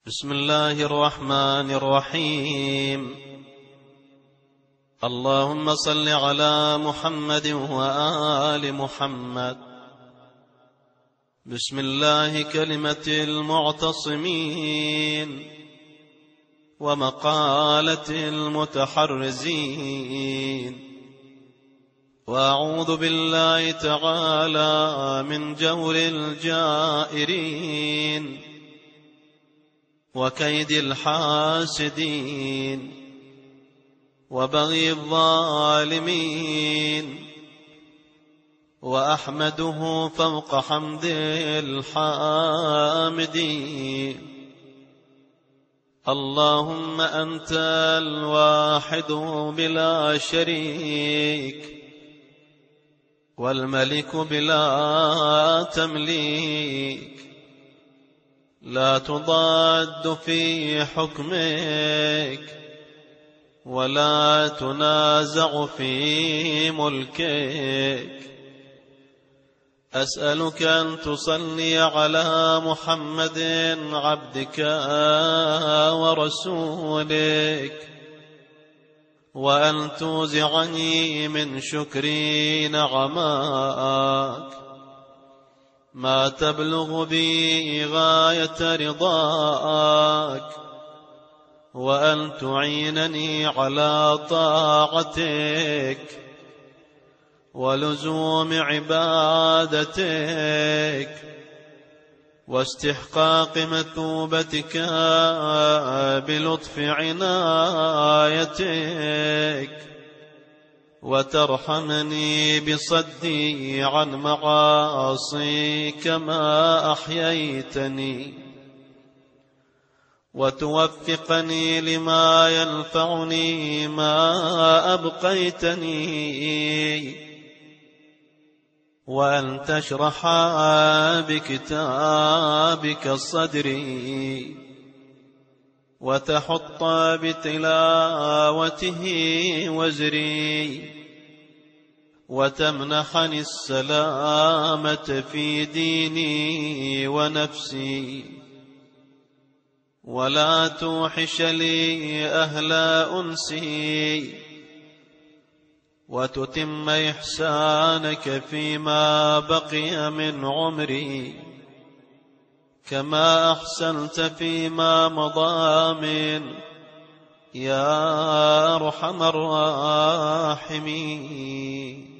بسم الله الرحمن الرحيم. اللهم صل على محمد وآل محمد. بسم الله كلمة المعتصمين ومقالة المتحرزين، وأعوذ بالله تعالى من جور الجائرين وكيد الحاسدين وبغي الظالمين، وأحمده فوق حمد الحامدين. اللهم أنت الواحد بلا شريك، والملك بلا تمليك، لا تضاد في حكمك ولا تنازع في ملكك. أسألك أن تصلي على محمد عبدك ورسولك، وأن توزعني من شكري نعماك ما تبلغ بي غاية رضاك، وأن تعينني على طاعتك ولزوم عبادتك واستحقاق مثوبتك بلطف عنايتك، وترحمني بصدي عن معاصيك ما أحييتني، وتوفقني لما ينفعني ما أبقيتني، وأن تشرح بكتابك صدري، وتحط بتلاوته وزري، وتمنحني السلامة في ديني ونفسي، ولا توحش لي أهل أنسي، وتتم إحسانك فيما بقي من عمري كما أحسنت فيما مضى من يا أرحم الراحمين.